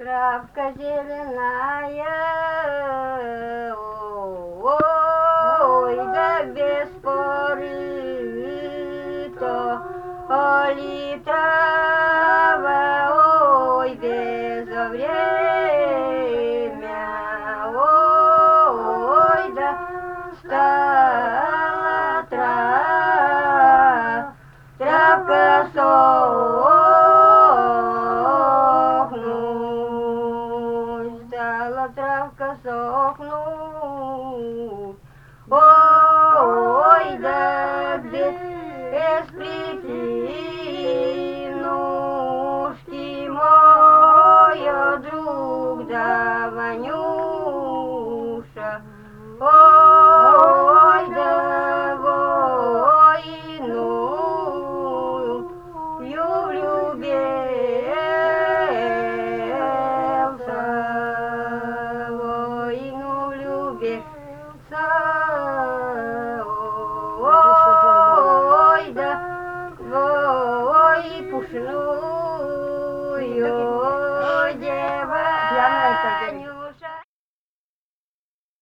Травка зеленая, ой, да без поры, то ли трава, ой, безвремя, ой, да стала травка сохнуть, стала травка сохнуть, ой, да без причинушки моя друг да Ванюша, ой, да войну влюбился, войну влюбился, ой, да, ой, пушной.